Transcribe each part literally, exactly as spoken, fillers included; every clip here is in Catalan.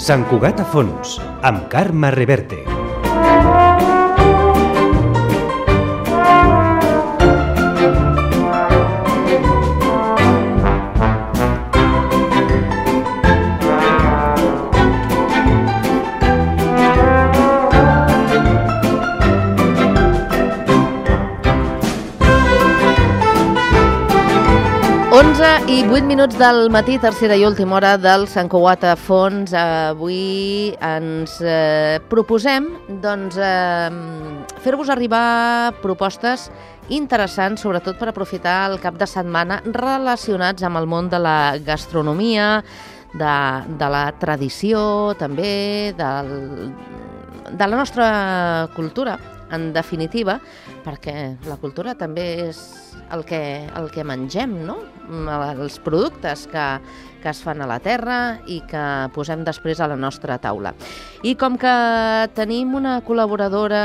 Sant Cugat a fons, amb Carme Reverte. onze i vuit minuts del matí, tercera i última hora del Sant Cugat a fons. Avui ens eh, proposem doncs, eh, fer-vos arribar propostes interessants, sobretot per aprofitar el cap de setmana relacionats amb el món de la gastronomia, de, de la tradició, també, del, de la nostra cultura, en definitiva, perquè la cultura també és el que, el que mengem, no? Els productes que, que es fan a la terra i que posem després a la nostra taula. I com que tenim una col·laboradora,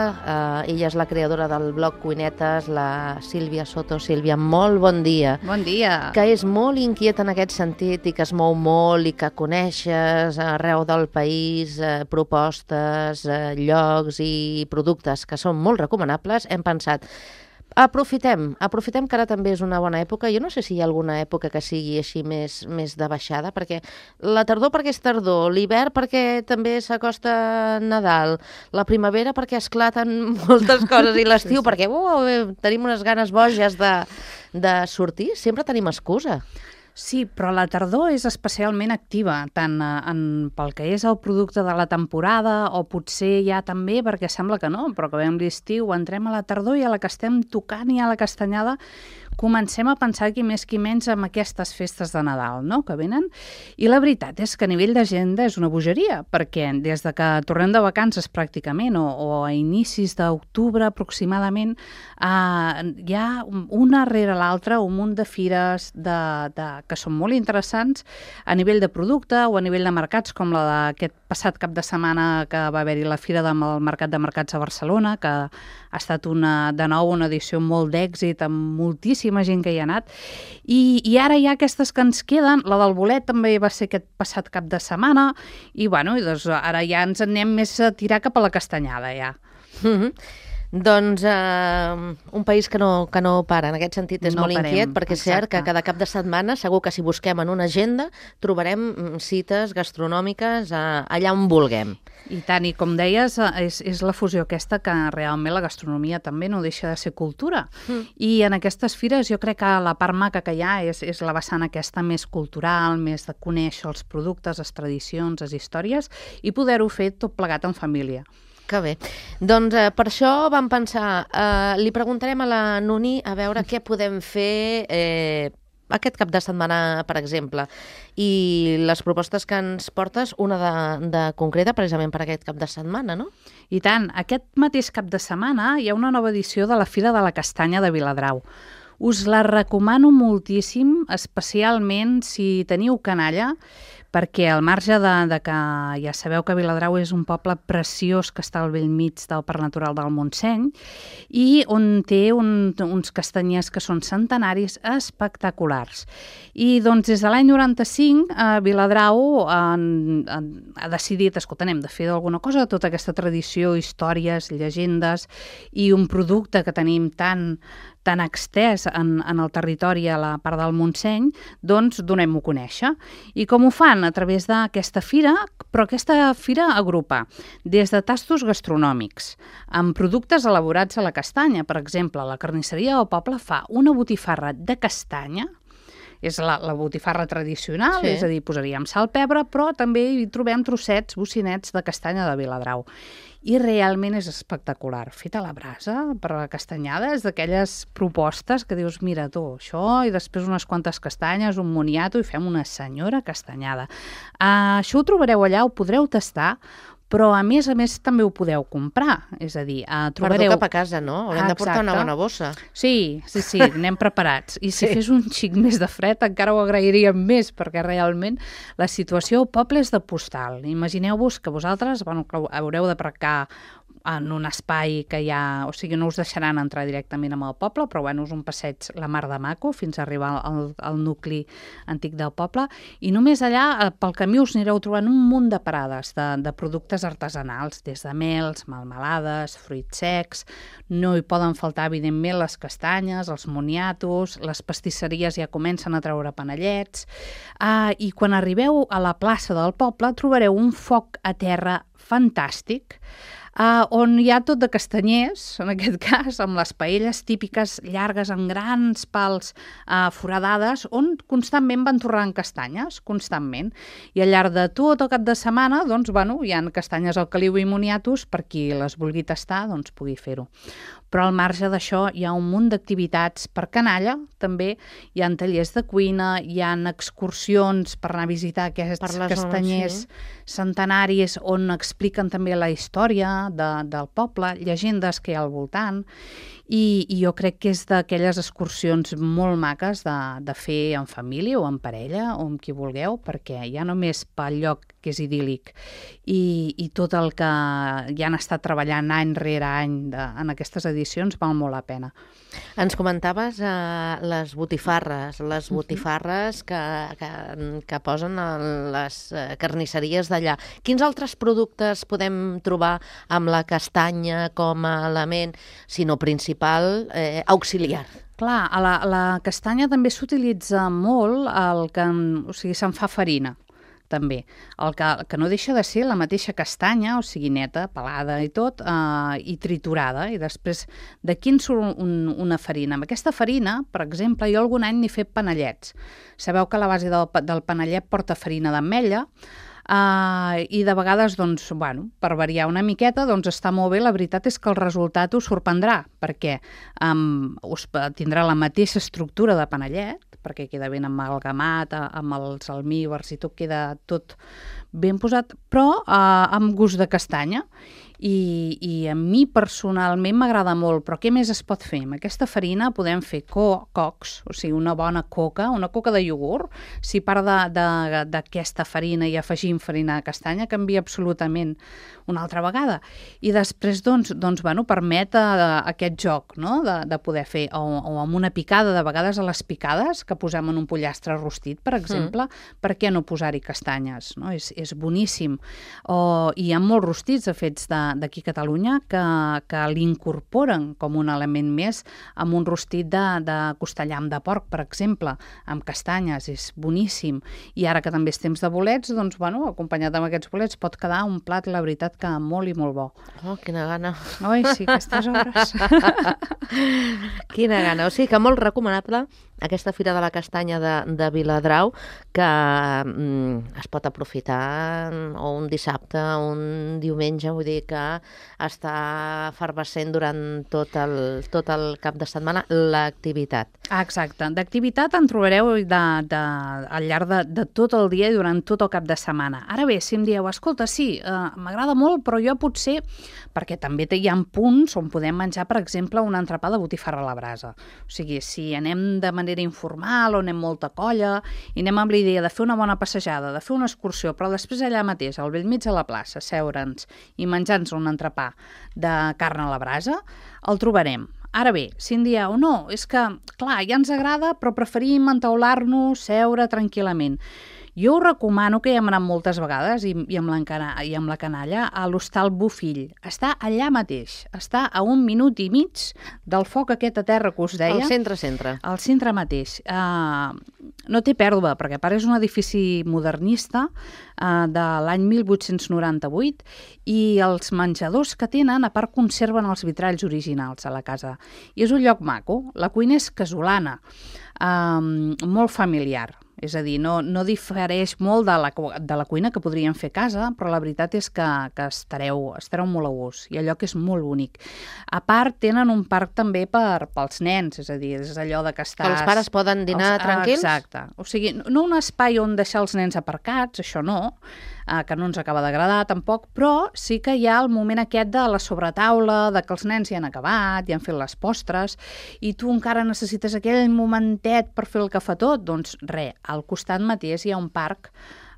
eh, ella és la creadora del blog Cuinetes, la Sílvia Soto. Sílvia, molt bon dia. Bon dia. Que és molt inquieta en aquest sentit i que es mou molt i que coneixes arreu del país eh, propostes, eh, llocs i productes que són molt recomanables. Hem pensat, aprofitem, aprofitem que ara també és una bona època. Jo no sé si hi ha alguna època que sigui així més, més de baixada, perquè la tardor perquè és tardor, l'hivern perquè també s'acosta Nadal, la primavera perquè esclaten moltes coses i l'estiu perquè uh, tenim unes ganes boges de, de sortir, sempre tenim excusa. Sí, però la tardor és especialment activa, tant en, pel que és el producte de la temporada o potser ja també, perquè sembla que no, però acabem l'estiu, entrem a la tardor i a la que estem tocant i a la castanyada comencem a pensar qui més qui menys amb aquestes festes de Nadal, no?, que venen. I la veritat és que a nivell d'agenda és una bogeria, perquè des de que tornem de vacances pràcticament o, o a inicis d'octubre aproximadament eh, hi ha una rere l'altra un munt de fires de, de, que són molt interessants a nivell de producte o a nivell de mercats, com la d'aquest passat cap de setmana que va haver-hi la Fira del Mercat de Mercats a Barcelona, que ha estat una, de nou una edició molt d'èxit, amb moltíssima gent que hi ha anat. I, i ara hi ha aquestes que ens queden. La del bolet també va ser aquest passat cap de setmana. I, bueno, i doncs ara ja ens anem més a tirar cap a la castanyada, ja. Mm-hmm. Doncs uh, un país que no, que no para, en aquest sentit és no molt parem, inquiet, perquè és cert que exacte. cada cap de setmana, segur que si busquem en una agenda, trobarem cites gastronòmiques uh, allà on vulguem. I tant, i com deies, és, és la fusió aquesta que realment la gastronomia també no deixa de ser cultura. Mm. I en aquestes fires jo crec que la part maca que hi ha és, és la vessant aquesta més cultural, més de conèixer els productes, les tradicions, les històries, i poder-ho fer tot plegat en família. Que bé. Doncs eh, per això vam pensar, eh, li preguntarem a la Nuni a veure què podem fer eh, aquest cap de setmana, per exemple. I les propostes que ens portes, una de, de concreta precisament per aquest cap de setmana, no? I tant, aquest mateix cap de setmana hi ha una nova edició de la Fira de la Castanya de Viladrau. Us la recomano moltíssim, especialment si teniu canalla, perquè al marge de, de que ja sabeu que Viladrau és un poble preciós que està al bell mig del Parc Natural del Montseny i on té un, uns castanyers que són centenaris espectaculars. I doncs des de l'any noranta-cinc eh, Viladrau en, en, ha decidit, escolta, anem de fer alguna cosa de tota aquesta tradició, històries, llegendes i un producte que tenim tan tan extès en, en el territori a la part del Montseny, doncs donem-ho a conèixer. I com ho fan? A través d'aquesta fira, però aquesta fira agrupa des de tastos gastronòmics, amb productes elaborats a la castanya. Per exemple, la carnisseria del poble fa una botifarra de castanya, és la, la botifarra tradicional, sí. És a dir, posaríem sal, pebre, però també hi trobem trossets, bocinets de castanya de Viladrau. I realment és espectacular. Feta a la brasa, per la castanyada, és d'aquelles propostes que dius, mira tu, això, i després unes quantes castanyes, un moniato, i fem una senyora castanyada. Uh, això ho trobareu allà, ho podreu tastar, però a més a més també ho podeu comprar, és a dir, uh, trobareu... Perdó cap a casa, no? Haurem de portar una bona bossa. Sí, sí, sí, anem preparats. I si sí. fes un xic més de fred encara ho agrairíem més, perquè realment la situació al poble és de postal. Imagineu-vos que vosaltres, bueno, haureu de precar en un espai que hi ha... O sigui, no us deixaran entrar directament amb el poble, però bueno, és un passeig la mar de maco fins a arribar al, al nucli antic del poble. I només allà, pel camí, us anireu trobant un munt de parades de, de productes artesanals, des de mels, melmelades, fruits secs. No hi poden faltar, evidentment, les castanyes, els moniatos, les pastisseries ja comencen a treure panellets. Uh, I quan arribeu a la plaça del poble trobareu un foc a terra fantàstic, Uh, on hi ha tot de castanyers, en aquest cas, amb les paelles típiques llargues amb grans pals uh, foradades, on constantment van torrant castanyes, constantment. I al llarg de tot el cap de setmana, doncs, bueno, hi ha castanyes al caliu i moniatos, per qui les vulgui tastar, doncs pugui fer-ho. Però al marge d'això hi ha un munt d'activitats per canalla, també hi ha tallers de cuina, hi ha excursions per anar a visitar aquests castanyers zona, sí. centenaris, on expliquen també la història de, del poble, llegendes que hi ha al voltant, i, i jo crec que és d'aquelles excursions molt maques de, de fer en família o en parella o amb qui vulgueu, perquè ja només pel lloc que és idíl·lic i, i tot el que ja han estat treballant any rere any de, en aquestes edicions val molt la pena. Ens comentaves uh, les botifarres, les botifarres que, que, que posen a les carnisseries d'allà. Quins altres productes podem trobar amb la castanya com a element, si no principal, eh, auxiliar? Clar, a la, a la castanya també s'utilitza molt el que, o sigui, se'n fa farina. També. El que, el que no deixa de ser la mateixa castanya, o sigui, neta, pelada i tot, eh, i triturada, i després d'aquí en surt un, una farina. Amb aquesta farina, per exemple, jo algun any n'he fet panellets. Sabeu que la base del, del panellet porta farina d'ametlla, Uh, i de vegades, doncs, bueno, per variar una miqueta, doncs està molt bé. La veritat és que el resultat us sorprendrà, perquè um, us tindrà la mateixa estructura de panellet, perquè queda ben amalgamat amb els almíbars i tot queda tot ben posat, però uh, amb gust de castanya. I, i a mi personalment m'agrada molt, però què més es pot fer? Amb aquesta farina podem fer co cocs, o sigui, una bona coca, una coca de iogurt. Si a part d'aquesta farina i afegim farina de castanya, canvia absolutament una altra vegada. I després, doncs, doncs bueno, permet uh, aquest joc, no?, de, de poder fer, o, o amb una picada, de vegades a les picades, que posem en un pollastre rostit, per exemple, mm. per què no posar-hi castanyes? No? És, és boníssim. O, hi ha molts rostits fets de d'aquí a Catalunya que, que l'incorporen com un element més amb un rostit de, de costellam de porc, per exemple, amb castanyes, és boníssim. I ara que també és temps de bolets, doncs, bueno, acompanyat amb aquests bolets pot quedar un plat, la veritat, que molt i molt bo. Oh, quina gana. Oi, sí, aquestes hores. Quina gana. O sigui que molt recomanable aquesta Fira de la Castanya de, de Viladrau, que mm, es pot aprofitar o un dissabte o un diumenge, vull dir que està efervescent durant tot el, tot el cap de setmana l'activitat. Exacte. D'activitat en trobareu de, de, al llarg de, de tot el dia i durant tot el cap de setmana. Ara bé, si em dieu, escolta, sí, eh, m'agrada molt, però jo potser, perquè també hi ha punts on podem menjar, per exemple, un entrepà de botifarra a la brasa. O sigui, si anem de manera informal o anem molta colla i anem amb la idea de fer una bona passejada, de fer una excursió, però després allà mateix, al bell mig de la plaça, seure'ns i menjar-nos un entrepà de carn a la brasa, el trobarem. Ara bé, si en dieu, no, és que, clar, ja ens agrada, però preferim entaular-nos, seure tranquil·lament. Jo us recomano, que hi hem anat moltes vegades, i, i, amb i amb la canalla, a l'Hostal Bofill. Està allà mateix, està a un minut i mig del foc aquest a terra que us deia. Al centre-centre. Al centre mateix. Uh, no té pèrdua, perquè a part és un edifici modernista uh, de l'any mil vuit-cents noranta-vuit, i els menjadors que tenen, a part, conserven els vitralls originals a la casa. I és un lloc maco. La cuina és casolana, uh, molt familiar. És a dir, no, no difereix molt de la, de la cuina que podríem fer a casa, però la veritat és que, que estareu, estareu molt a gust, i el lloc és molt bonic. A part, tenen un parc també per, pels nens, és a dir, és allò de que estàs... Que els pares poden dinar els, tranquils? Exacte. O sigui, no un espai on deixar els nens aparcats, això no, eh, que no ens acaba d'agradar tampoc, però sí que hi ha el moment aquest de la sobretaula, de que els nens ja han acabat, ja han fet les postres, i tu encara necessites aquell momentet per fer el cafetó, doncs res, al costat mateix hi ha un parc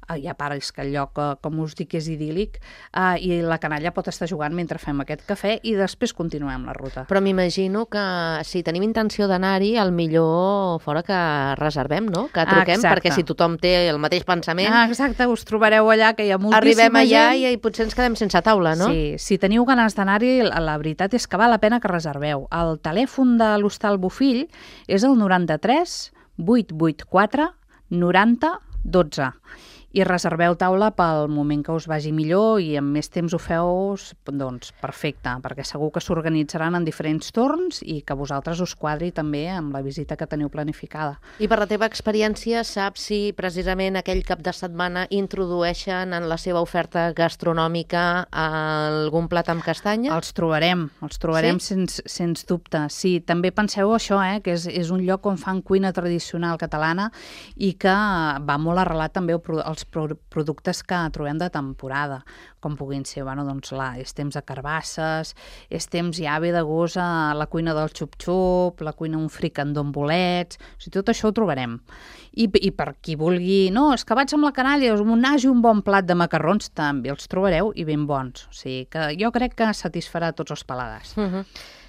hi ha pares que el lloc, com us dic, és idíl·lic, uh, i la canalla pot estar jugant mentre fem aquest cafè i després continuem la ruta. Però m'imagino que si tenim intenció d'anar-hi, el millor fora que reservem, no? Que truquem, Exacte. perquè si tothom té el mateix pensament... Ah, exacte, us trobareu allà, que hi ha moltíssima arribem allà gent. i, i potser ens quedem sense taula, no? Sí, si teniu ganes d'anar-hi, la, la veritat és que val la pena que reserveu. El telèfon de l'Hostal Bofill és el noranta-tres vuit vuit quatre noranta dotze i reserveu taula pel moment que us vagi millor i amb més temps ho feu, doncs, perfecte, perquè segur que s'organitzaran en diferents torns i que vosaltres us quadri també amb la visita que teniu planificada. I per la teva experiència, saps si precisament aquell cap de setmana introdueixen en la seva oferta gastronòmica algun plat amb castanya? Els trobarem, els trobarem Sí? sens, sens dubte. Sí, també penseu això, eh, que és, és un lloc on fan cuina tradicional catalana i que va molt arrelat també els productes que trobem de temporada, com puguin ser, bueno, doncs la, és temps de carbasses, és temps ja ve de gust a la cuina del xup-xup, la cuina un fricandó amb bolets, o sigui, tot això ho trobarem. I, I per qui vulgui, no, és que vaig amb la canalla, un nas i un bon plat de macarrons, també els trobareu i ben bons. O sigui, que jo crec que satisfarà tots els paladars. Uh -huh.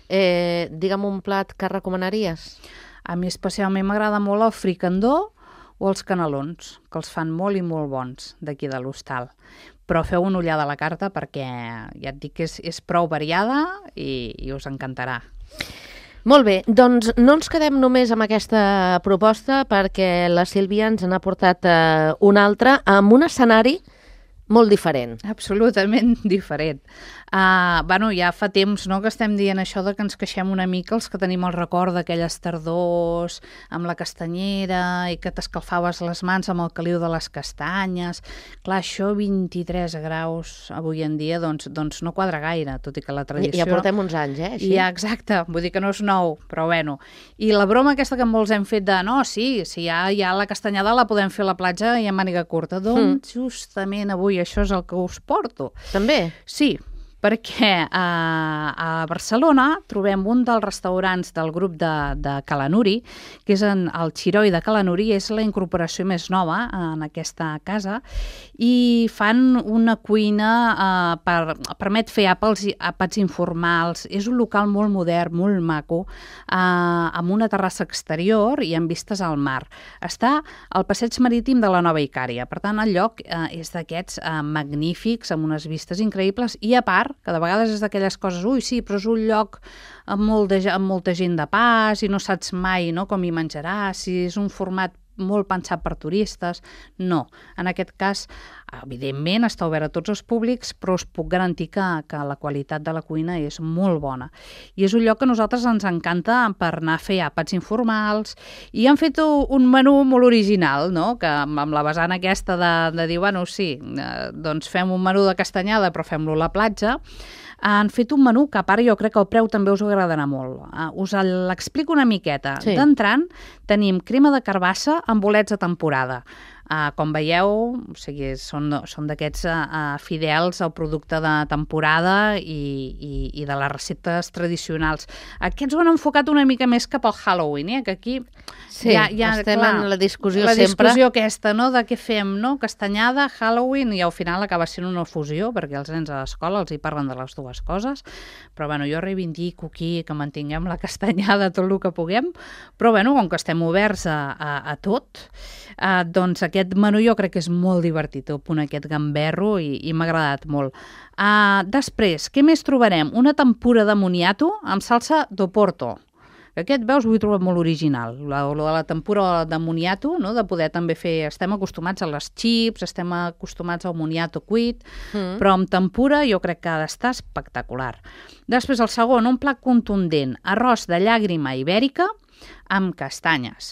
eh, digue'm un plat que recomanaries. A mi especialment m'agrada molt el fricandó o els canelons, que els fan molt i molt bons d'aquí de l'hostal. Però feu una ullada a la carta perquè ja et dic que és, és prou variada i, i us encantarà. Molt bé, doncs no ens quedem només amb aquesta proposta perquè la Sílvia ens n'ha portat eh, una altra amb un escenari molt diferent. Absolutament diferent. Uh, bueno, ja fa temps, no?, que estem dient això de que ens queixem una mica els que tenim el record d'aquelles tardors amb la castanyera i que t'escalfaves les mans amb el caliu de les castanyes. Clar, això vint-i-tres graus avui en dia doncs, doncs no quadra gaire, tot i que la tradició... Ja portem uns anys, eh? Així. Ja, exacte, vull dir que no és nou, però bueno. I la broma aquesta que molts hem fet de no, sí, si ja, ja la castanyada la podem fer a la platja i a màniga curta, doncs mm. justament avui això és el que us porto. També? Sí, perquè a, a Barcelona trobem un dels restaurants del grup de, de Calanuri, que és en el Xiroi de Calanuri, és la incorporació més nova en aquesta casa, i fan una cuina, eh, per, permet fer àpats, àpats informals, és un local molt modern, molt maco, eh, amb una terrassa exterior i amb vistes al mar. Està al passeig marítim de la Nova Icària, per tant el lloc eh, és d'aquests eh, magnífics, amb unes vistes increïbles, i a part, que de vegades és d'aquelles coses, ui, sí, però és un lloc amb, molt de, amb molta gent de pas i no saps mai, no?, com hi menjaràs, si és un format molt pensat per turistes. No, en aquest cas, evidentment, està obert a tots els públics, però us puc garantir que, que la qualitat de la cuina és molt bona. I és un lloc que a nosaltres ens encanta per anar a fer àpats informals, i han fet un menú molt original, no?, que amb, amb la vessant aquesta de, de dir, bueno, sí, eh, doncs fem un menú de castanyada, però fem-lo a la platja. Han fet un menú que a part jo crec que el preu també us agradarà molt. Uh, us l'explico una miqueta. Sí. D'entrant tenim crema de carbassa amb bolets de temporada. Uh, com veieu, o sigui, són, són d'aquests uh, fidels al producte de temporada i, i, i de les receptes tradicionals. Aquests ho han enfocat una mica més cap al Halloween, eh? Que aquí sí, ja, ja, estem clar, en la discussió la sempre. La discussió aquesta, no?, de què fem, no? Castanyada, Halloween, i al final acaba sent una fusió, perquè els nens a l'escola els hi parlen de les dues coses, però bueno, jo reivindico aquí que mantinguem la castanyada tot el que puguem, però bueno, com que estem oberts a, a, a tot, uh, doncs aquest menú jo crec que és molt divertit, el punt aquest gamberro, i, i m'ha agradat molt. Uh, després, què més trobarem? Una tempura de moniato amb salsa d'Oporto. Aquest, veus, ho he trobat molt original, la, la, la tempura de moniato, no?, de poder també fer... Estem acostumats a les chips, estem acostumats al moniato cuit, mm. però amb tempura jo crec que ha d'estar espectacular. Després, el segon, un plat contundent, arròs de llàgrima ibèrica amb castanyes.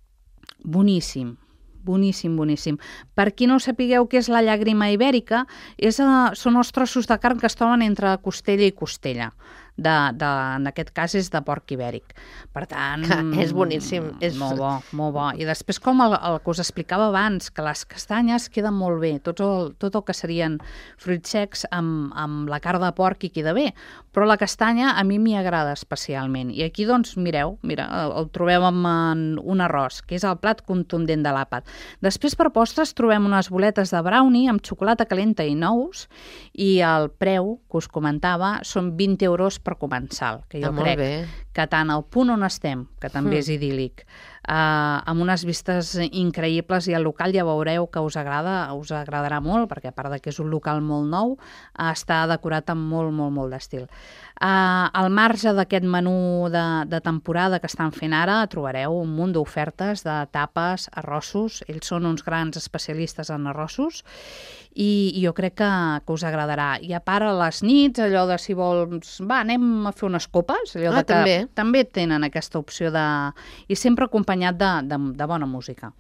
Boníssim. Boníssim, boníssim. Per qui no sapigueu què és la llàgrima ibèrica, és, uh, són els trossos de carn que es troben entre costella i costella. de, de, en aquest cas és de porc ibèric. Per tant... Que és boníssim. És... Molt bo, molt bo. I després, com el, el que us explicava abans, que les castanyes queden molt bé, tot el, tot el que serien fruits secs amb, amb la carn de porc i queda bé, però la castanya a mi m'hi agrada especialment. I aquí, doncs, mireu, mira, el trobem amb un arròs, que és el plat contundent de l'àpat. Després, per postres, trobem unes boletes de brownie amb xocolata calenta i nous, i el preu que us comentava són vint euros per comensal, que jo ah, crec bé. que tant al punt on estem, que també Mm. és idíl·lic, Uh, amb unes vistes increïbles, i el local ja veureu que us agrada, us agradarà molt, perquè a part de que és un local molt nou, uh, està decorat amb molt, molt, molt d'estil. Uh, al marge d'aquest menú de, de temporada que estan fent ara, trobareu un munt d'ofertes de tapes, arrossos. Ells són uns grans especialistes en arrossos, i, i jo crec que, que us agradarà. I a part, a les nits, allò de si vols, va, anem a fer unes copes, allò Ah, de que també. també tenen aquesta opció de... i sempre acompanyat de, de, de bona música.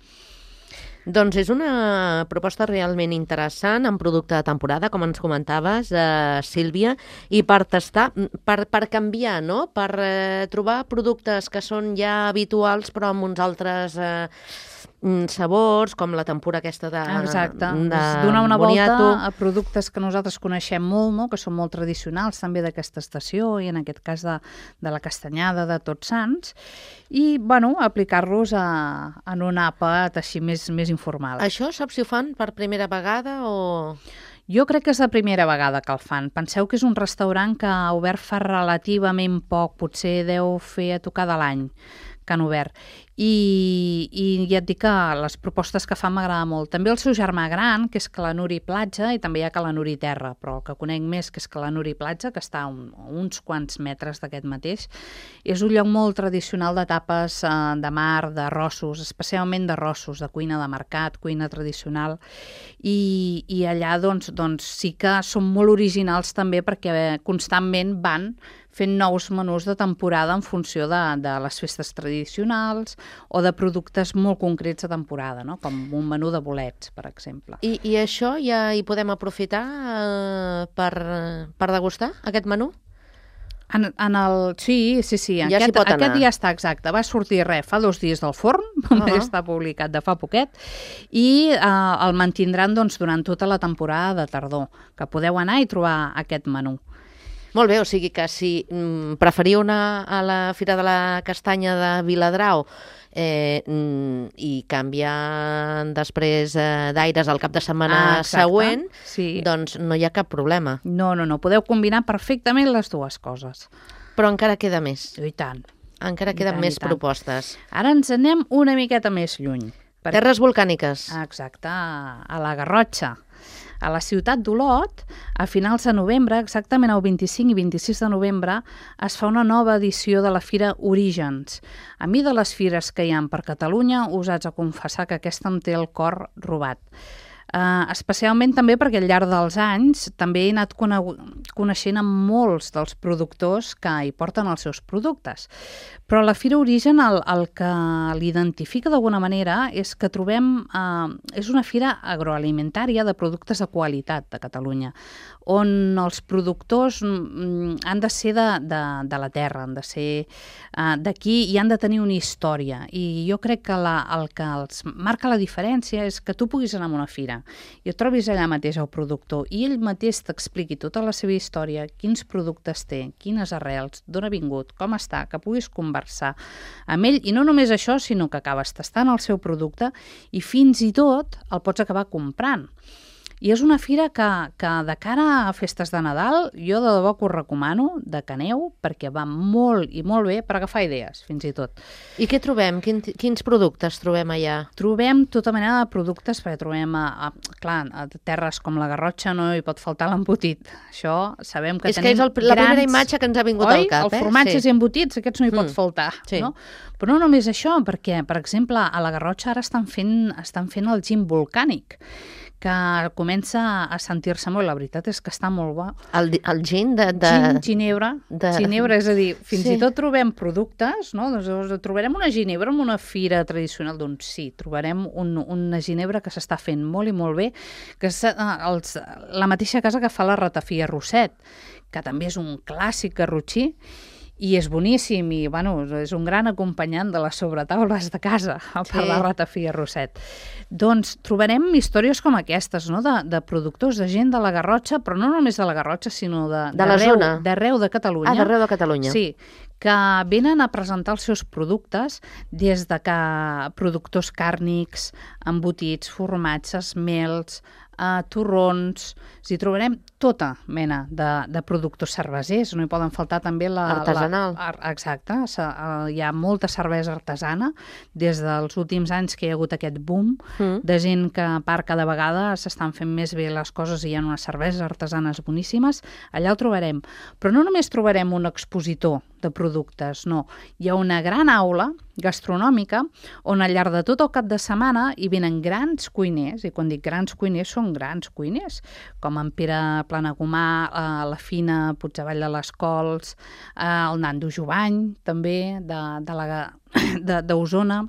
Doncs és una proposta realment interessant, amb producte de temporada, com ens comentaves, eh, Sílvia, i per tastar, per, per canviar, no? Per eh, trobar productes que són ja habituals, però amb uns altres eh, sabors, com la tempura aquesta de Exacte, de donar una boniato. volta a productes que nosaltres coneixem molt, no? Que són molt tradicionals també d'aquesta estació, i en aquest cas de, de la castanyada de Tots Sants, i bueno, aplicar-los a, en un àpat així més, més informal. Això saps si ho fan per primera vegada o...? Jo crec que és la primera vegada que el fan. Penseu que és un restaurant que ha obert fa relativament poc, potser deu fer a tocar de l'any que han obert. I, i ja et dic que les propostes que fan m'agrada molt. També el seu germà gran, que és Calanuri Platja, i també hi ha Calanuri Terra, però el que conec més, que és Calanuri Platja, que està a un, a uns quants metres d'aquest mateix. És un lloc molt tradicional de tapes eh, de mar, d'arrossos, especialment d'arrossos, de cuina de mercat, cuina tradicional, i, i allà doncs, doncs sí que són molt originals també, perquè constantment van fent nous menús de temporada en funció de, de les festes tradicionals o de productes molt concrets de temporada, no? Com un menú de bolets, per exemple. I, i això ja hi podem aprofitar eh, per, per degustar, aquest menú? En, en el... Sí, sí, sí. Ja s'hi Aquest, pot anar. aquest ja està, exacte. Va sortir, res, fa dos dies del forn, Ah. està publicat de fa poquet, i eh, el mantindran doncs, durant tota la temporada de tardor, que podeu anar i trobar aquest menú. Molt bé, o sigui que si mm, preferiu anar a la Fira de la Castanya de Viladrau eh, mm, i canviar després eh, d'aires al cap de setmana Ah, exacte. següent, Sí. doncs no hi ha cap problema. No, no, no. Podeu combinar perfectament les dues coses. Però encara queda més. I tant. Encara I queden tant, més i tant. propostes. Ara ens anem una miqueta més lluny. Per... Terres volcàniques. Exacte, a la Garrotxa. A la ciutat d'Olot, a finals de novembre, exactament el vint-i-cinc i vint-i-sis de novembre, es fa una nova edició de la Fira Orígens. A mi, de les fires que hi ha per Catalunya, us haig de confessar que aquesta em té el cor robat. Uh, especialment també perquè al llarg dels anys també he anat coneixent amb molts dels productors que hi porten els seus productes. Però la Fira Origen el, el que l'identifica d'alguna manera és que trobem... Uh, és una fira agroalimentària de productes de qualitat de Catalunya, on els productors mm, han de ser de, de, de la terra, han de ser uh, d'aquí i han de tenir una història. I jo crec que la, el que els marca la diferència és que tu puguis anar a una fira i et trobis allà mateix el productor i ell mateix t'expliqui tota la seva història, quins productes té, quines arrels, d'on ha vingut, com està, que puguis conversar amb ell. I no només això, sinó que acabes tastant el seu producte i fins i tot el pots acabar comprant. I és una fira que, que de cara a festes de Nadal jo de debò que us recomano, de que aneu, perquè va molt i molt bé per agafar idees, fins i tot. I què trobem? Quin, quins productes trobem allà? Trobem tota mena de productes, perquè trobem, a, a, clar, a terres com la Garrotxa no hi pot faltar l'embotit. Això sabem que és tenim que és el, la grans... primera imatge que ens ha vingut Oi? al cap. El eh? formatges sí. i embotits, aquests no hi pot Mm. faltar. Sí. No? Però no només això, perquè, per exemple, a la Garrotxa ara estan fent, estan fent el gin volcànic, que comença a sentir-se molt. La veritat és que està molt bo. El, el gin de... de... Gin, ginebra, de- ginebra, és a dir, fins Sí. i tot trobem productes, no? Doncs trobarem una ginebra en una fira tradicional, doncs sí, trobarem un, una ginebra que s'està fent molt i molt bé, que és eh, els, la mateixa casa que fa la ratafia Rosset, que també és un clàssic garrotxí, i és boníssim, i bueno, és un gran acompanyant de les sobretaules de casa, a part sí. de ratafí i arrosset. Doncs trobarem històries com aquestes, no? de, de productors, de gent de la Garrotxa, però no només de la Garrotxa, sinó de, de la zona. D'arreu de Catalunya. Ah, d'arreu de Catalunya. Sí, que venen a presentar els seus productes des de que productors càrnics, embotits, formatges, mels, Uh, torrons, si trobarem tota mena de, de productors cervesers, no hi poden faltar també la... Artesanal. La, exacte, uh, hi ha molta cervesa artesana, des dels últims anys que hi ha hagut aquest boom mm. de gent que a part cada vegada s'estan fent més bé les coses i hi ha unes cerveses artesanes boníssimes, allà ho trobarem. Però no només trobarem un expositor de productes, no. Hi ha una gran aula gastronòmica on al llarg de tot el cap de setmana hi venen grans cuiners, i quan dic grans cuiners són grans cuiners, com en Pere Planagumà, eh, la Fina Puigdevall de les Cols, eh, el Nando Jovany, també, de, de la, de, d'Osona.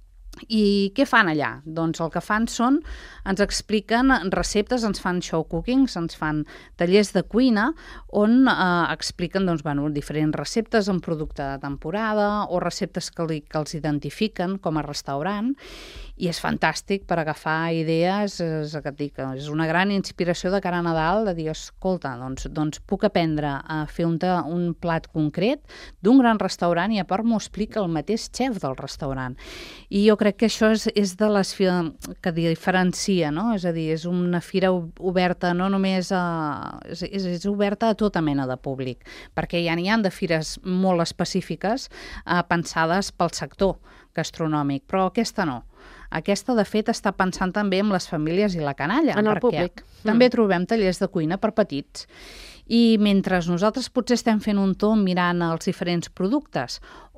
I què fan allà? Doncs el que fan són, ens expliquen receptes, ens fan show cookings, ens fan tallers de cuina on eh, expliquen doncs, bueno, diferents receptes en producte de temporada o receptes que, li, que els identifiquen com a restaurant, i és fantàstic per agafar idees, és, que et dic, és una gran inspiració de cara a Nadal, de dir, escolta, doncs, doncs puc aprendre a fer un, un plat concret d'un gran restaurant i a part m'ho explica el mateix xef del restaurant. I jo crec que això és, és de les que diferencia, no? És a dir, és una fira oberta no només a... És, és oberta a tota mena de públic, perquè ja n'hi ha de fires molt específiques eh, pensades pel sector gastronòmic, però aquesta no. Aquesta, de fet, està pensant també en les famílies i la canalla. En el públic. També mm. trobem tallers de cuina per petits. I mentre nosaltres potser estem fent un tomb mirant els diferents productes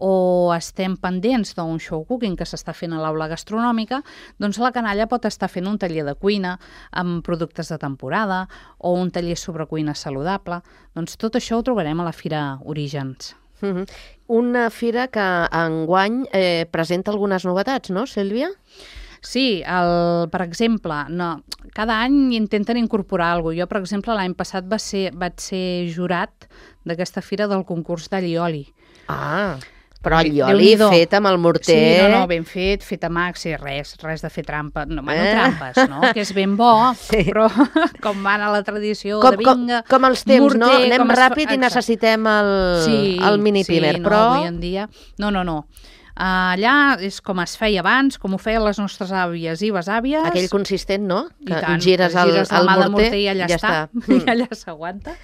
o estem pendents d'un show cooking que s'està fent a l'aula gastronòmica, doncs la canalla pot estar fent un taller de cuina amb productes de temporada o un taller sobre cuina saludable. Doncs tot això ho trobarem a la Fira Orígens. Mm-hmm. Una fira que enguany eh, presenta algunes novetats, no, Sílvia? Sí, el, per exemple, no, cada any intenten incorporar alguna cosa. Jo, per exemple, l'any passat va ser, vaig ser jurat d'aquesta fira del concurs d'allioli. Ah, però el allioli fet amb el morter... Sí, no, no, ben fet, fet a max, i res, res de fer trampa. No, eh? no trampes, no? Que és ben bo, sí. Però com va anar la tradició com, de vinga... Com, com els temps, morter, no? Anem ràpid es... i necessitem el, sí, el mini-pimer, sí, no, però... avui en dia... No, no, no. Uh, allà és com es feia abans, com ho feien les nostres àvies i besàvies. Aquell consistent, no? Que tant, gires el, gires el morter, morter i allà ja està, està. I allà s'aguanta.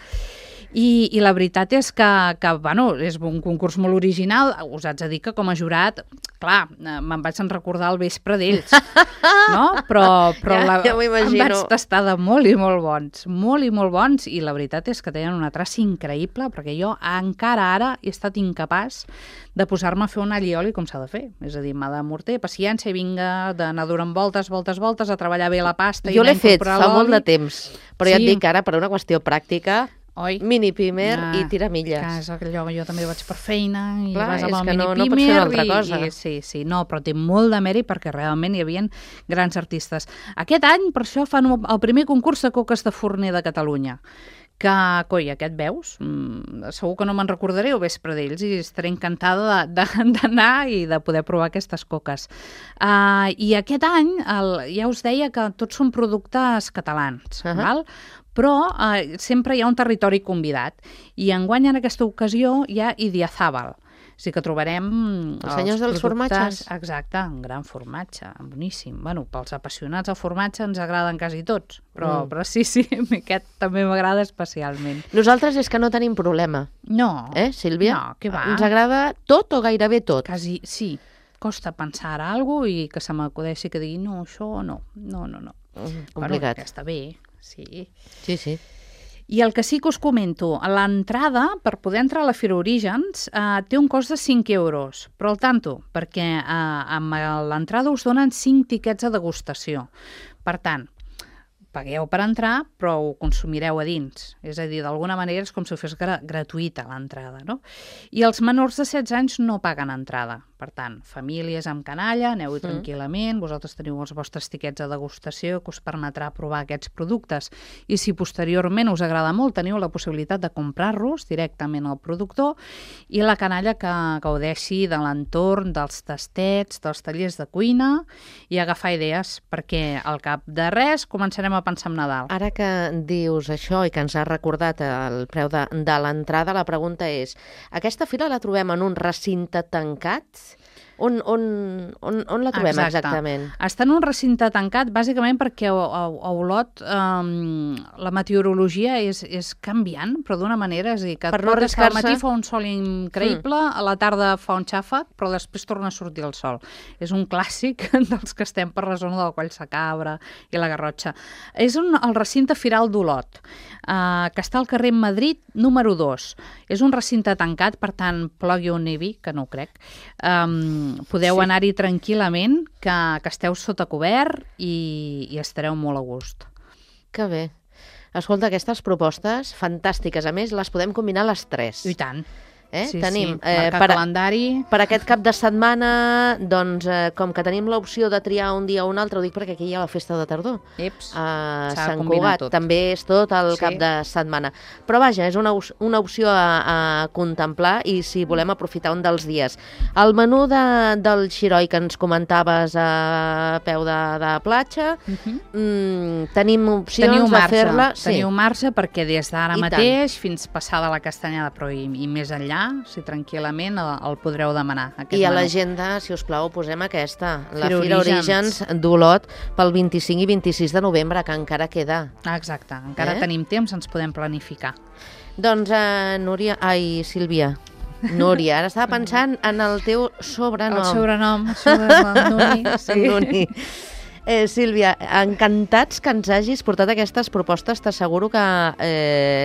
I, I la veritat és que, que bueno, és un concurs molt original. Us haig de dir que com a jurat, clar, me'n vaig recordar el vespre d'ells, no? Però, però ja, la, ja m'ho imagino. Em vaig tastar de molt i molt bons, molt i molt bons, i la veritat és que tenen una traça increïble, perquè jo encara ara he estat incapaç de posar-me a fer un allioli com s'ha de fer. És a dir, m'ha de morter, paciència, i vinga d'anar durant voltes, voltes, voltes, a treballar bé la pasta. Jo l'he fet fa molt de temps, però sí. Ja et dic ara, per una qüestió pràctica, Oi? Mini-pimer ah, i tiramilles. Que és allò, jo també vaig per feina i clar, vas amb el mini-pimer. No, no pots fer una altra cosa. I, sí, sí, no, però té molt de mèrit perquè realment hi havia grans artistes. Aquest any, per això, fan el primer concurs de coques de forner de Catalunya. Que, coi, aquest veus? Mm, segur que no me'n recordaré el vespre d'ells i estaré encantada d'anar i de poder provar aquestes coques. Uh, I aquest any, el, ja us deia que tots són productes catalans, uh-huh. val? Però eh, sempre hi ha un territori convidat. I enguany, en aquesta ocasió, hi ha Idiazábal. O sigui que trobarem... Els, els senyors dels formatges. Exacte, un gran formatge, boníssim. Bueno, pels apassionats al formatge ens agraden quasi tots, però, mm. però sí, sí, aquest també m'agrada especialment. Nosaltres és que no tenim problema. No. Eh, Sílvia? No, què va? Ens agrada tot o gairebé tot. Quasi, sí. Costa pensar ara alguna cosa i que se m'acudeixi que digui no, això no, no, no, no. Mm, complicat. Bueno, que està bé. Sí. Sí, sí. I el que sí que us comento, l'entrada, per poder entrar a la Fira Orígens, eh, té un cost de cinc euros, però al tanto, perquè eh, amb l'entrada us donen cinc tiquets de degustació. Per tant, pagueu per entrar, però ho consumireu a dins. És a dir, d'alguna manera és com si fos gra gratuïta l'entrada, no? I els menors de setze anys no paguen entrada. Per tant, famílies amb canalla, aneu-hi mm. tranquil·lament, vosaltres teniu els vostres tiquets de degustació que us permetrà provar aquests productes. I si posteriorment us agrada molt, teniu la possibilitat de comprar-los directament al productor i la canalla que gaudeixi de l'entorn, dels tastets, dels tallers de cuina i agafar idees, perquè al cap de res començarem a pensar en Nadal. Ara que dius això i que ens ha recordat el preu de, de l'entrada, la pregunta és, aquesta fira la trobem en un recinte tancat? On, on, on, on la trobem Exacte. exactament? Està en un recinte tancat, bàsicament perquè a, a, a Olot um, la meteorologia és, és canviant, però d'una manera, és a dir, que, no que al matí fa un sol increïble, mm. a la tarda fa un xàfec, però després torna a sortir el sol. És un clàssic dels que estem per la zona del Coll Sacabra i la Garrotxa. És un, el recinte firal d'Olot, uh, que està al carrer Madrid número dos. És un recinte tancat, per tant, plogui o nevi, que no ho crec, um, podeu sí. anar-hi tranquil·lament, que, que esteu sota cobert i, i estareu molt a gust. Que bé. Escolta, aquestes propostes fantàstiques. A més, les podem combinar les tres. I tant. Eh? Sí, tenim, sí. Eh, per, calendari. Per aquest cap de setmana, doncs, eh, com que tenim l'opció de triar un dia o un altre, ho dic perquè aquí hi ha la festa de tardor. Eps, a Sant Cugat, també és tot el sí. cap de setmana. Però vaja, és una, una opció a, a contemplar i si volem aprofitar un dels dies. El menú de, del xiroi que ens comentaves a peu de, de platja, uh-huh. mm, tenim opcions teniu de fer-la... Sí. Teniu marge perquè des d'ara mateix tant. fins passada la castanyada, però i, i més enllà, si tranquil·lament el, el podreu demanar. I a l'agenda, si us plau, posem aquesta, la Fira, Fira Orígens d'Olot pel vint-i-cinc i vint-i-sis de novembre, que encara queda. Exacte, encara eh? tenim temps, ens podem planificar. Doncs, uh, Núria... Ai, Sílvia... Núria, ara estava pensant en el teu sobrenom. El sobrenom, el sobrenom, Nuni. Sí. Nuni. Eh, Sílvia, encantats que ens hagis portat aquestes propostes, t'asseguro que eh,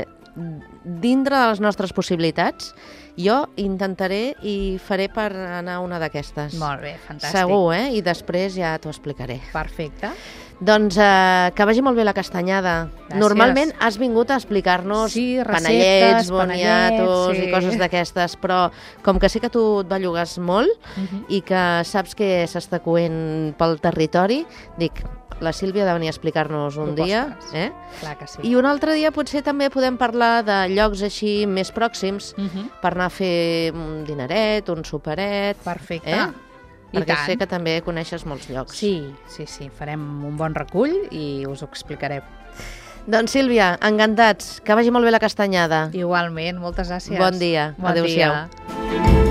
dintre de les nostres possibilitats jo intentaré i faré per anar a una d'aquestes. Molt bé, fantàstic. Segur, eh? I després ja t'ho explicaré. Perfecte. Doncs eh, que vagi molt bé la castanyada. Gràcies. Normalment has vingut a explicar-nos sí, receptes, panellets, boniatos sí. i coses d'aquestes, però com que sí que tu et bellugues molt uh-huh. i que saps que s'està coent pel territori, dic, la Sílvia ha de venir a explicar-nos un Propostes. dia. Eh? Clar que sí. I un altre dia potser també podem parlar de llocs així més pròxims uh-huh. per anar a fer un dineret, un superet. Perfecte. Eh? I Perquè tant. sé que també coneixes molts llocs. Sí, sí, sí. Farem un bon recull i us ho explicaré. Doncs Sílvia, encantats. Que vagi molt bé la castanyada. Igualment, moltes gràcies. Bon dia. Bon Adéu-siau. dia.